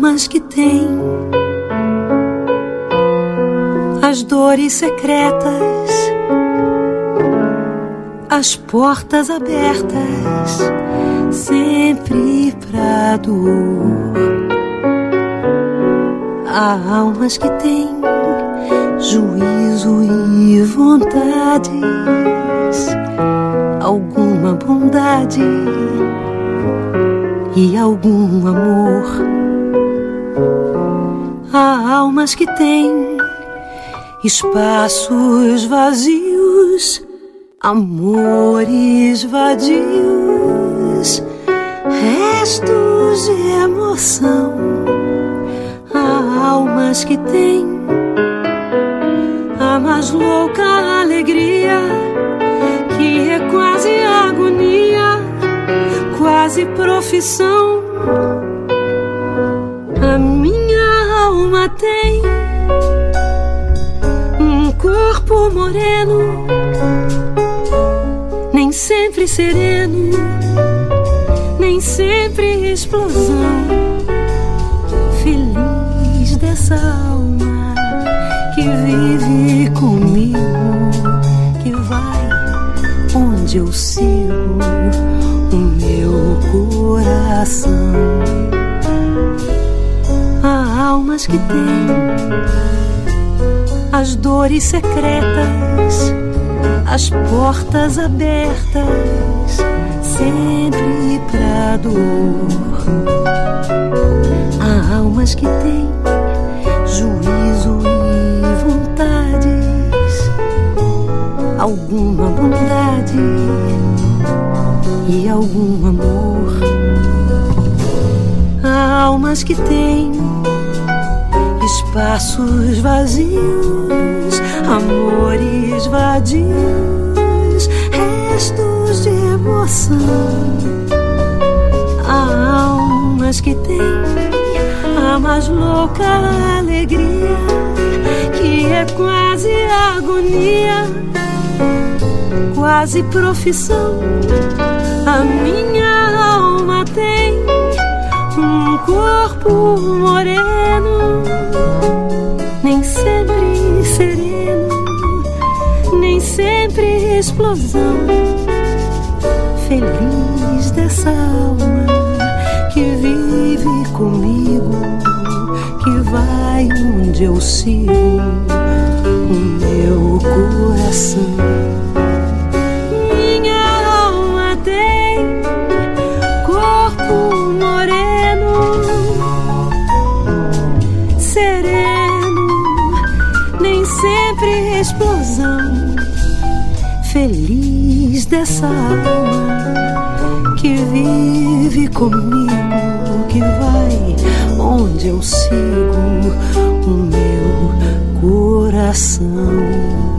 almas que têm as dores secretas, as portas abertas, sempre pra dor. Há almas que têm juízo e vontades, alguma bondade e algum amor. Há almas que têm espaços vazios, amores vadios, restos de emoção. Há almas que têm a mais louca alegria, que é quase agonia, quase profissão. A minha alma tem um corpo moreno, nem sempre sereno, nem sempre explosão. Feliz dessa alma que vive comigo, que vai onde eu sigo o meu coração. Há almas que têm as dores secretas, as portas abertas, sempre pra dor. Há almas que têm juízo e vontades, alguma bondade e algum amor. Há almas que têm espaços vazios, amores vadios, restos de emoção. Há almas que têm a mais louca alegria, que é quase agonia, quase profissão. A minha alma tem um corpo moreno, nem sempre sereno, nem sempre explosão. Feliz dessa alma que vive comigo, que vai onde eu sigo o meu coração. Minha alma tem corpo moreno, sereno, nem sempre explosão. Feliz dessa alma que vive comigo, que vai onde eu sigo o meu coração.